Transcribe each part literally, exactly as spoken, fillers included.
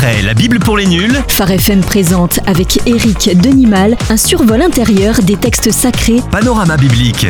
Après la Bible pour les nuls, Phare F M présente avec Éric Denimal un survol intérieur des textes sacrés. Panorama biblique.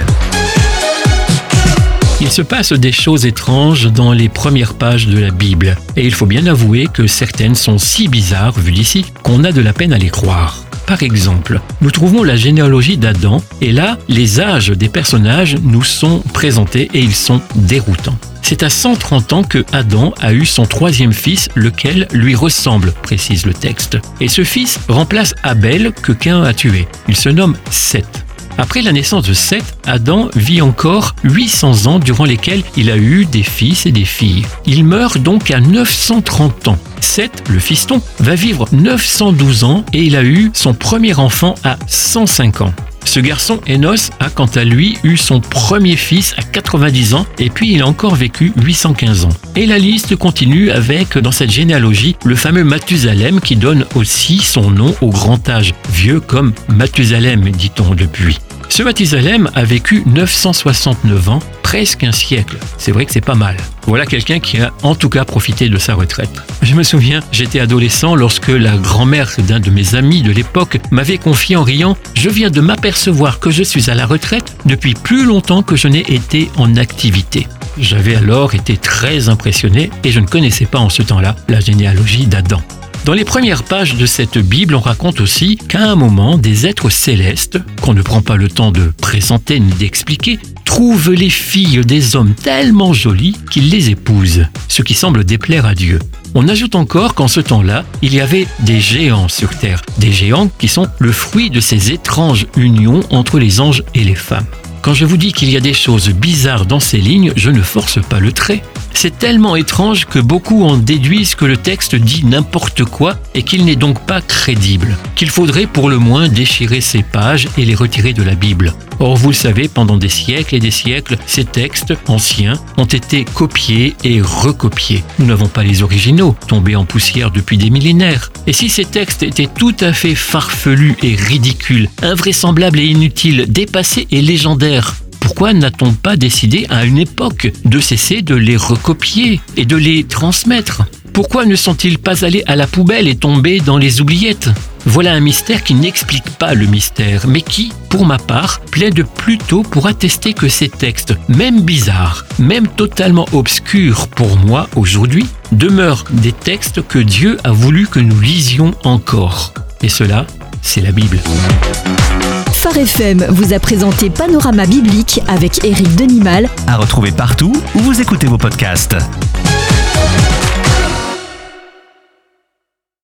Il se passe des choses étranges dans les premières pages de la Bible. Et il faut bien avouer que certaines sont si bizarres, vues d'ici, qu'on a de la peine à les croire. Par exemple, nous trouvons la généalogie d'Adam, et là, les âges des personnages nous sont présentés et ils sont déroutants. C'est à cent trente ans que Adam a eu son troisième fils, lequel lui ressemble, précise le texte. Et ce fils remplace Abel que Caïn a tué. Il se nomme Seth. Après la naissance de Seth, Adam vit encore huit cents ans durant lesquels il a eu des fils et des filles. Il meurt donc à neuf cent trente ans. Seth, le fiston, va vivre neuf cent douze ans et il a eu son premier enfant à cent cinq ans. Ce garçon, Enos, a quant à lui eu son premier fils à quatre-vingt-dix ans et puis il a encore vécu huit cent quinze ans. Et la liste continue avec, dans cette généalogie, le fameux Mathusalem qui donne aussi son nom au grand âge, vieux comme Mathusalem, dit-on depuis. Ce Mathusalem a vécu neuf cent soixante-neuf ans, presque un siècle. C'est vrai que c'est pas mal. Voilà quelqu'un qui a en tout cas profité de sa retraite. Je me souviens, j'étais adolescent lorsque la grand-mère d'un de mes amis de l'époque m'avait confié en riant « Je viens de m'apercevoir que je suis à la retraite depuis plus longtemps que je n'ai été en activité ». J'avais alors été très impressionné et je ne connaissais pas en ce temps-là la généalogie d'Adam. Dans les premières pages de cette Bible, on raconte aussi qu'à un moment, des êtres célestes, qu'on ne prend pas le temps de présenter ni d'expliquer, trouvent les filles des hommes tellement jolies qu'ils les épousent, ce qui semble déplaire à Dieu. On ajoute encore qu'en ce temps-là, il y avait des géants sur terre, des géants qui sont le fruit de ces étranges unions entre les anges et les femmes. Quand je vous dis qu'il y a des choses bizarres dans ces lignes, je ne force pas le trait. C'est tellement étrange que beaucoup en déduisent que le texte dit n'importe quoi et qu'il n'est donc pas crédible, qu'il faudrait pour le moins déchirer ces pages et les retirer de la Bible. Or, vous le savez, pendant des siècles et des siècles, ces textes anciens ont été copiés et recopiés. Nous n'avons pas les originaux, tombés en poussière depuis des millénaires. Et si ces textes étaient tout à fait farfelus et ridicules, invraisemblables et inutiles, dépassés et légendaires, pourquoi n'a-t-on pas décidé à une époque de cesser de les recopier et de les transmettre ? Pourquoi ne sont-ils pas allés à la poubelle et tombés dans les oubliettes ? Voilà un mystère qui n'explique pas le mystère, mais qui, pour ma part, plaide plutôt pour attester que ces textes, même bizarres, même totalement obscurs pour moi aujourd'hui, demeurent des textes que Dieu a voulu que nous lisions encore. Et cela, c'est la Bible. Phare F M vous a présenté Panorama biblique avec Éric Denimal. À retrouver partout où vous écoutez vos podcasts.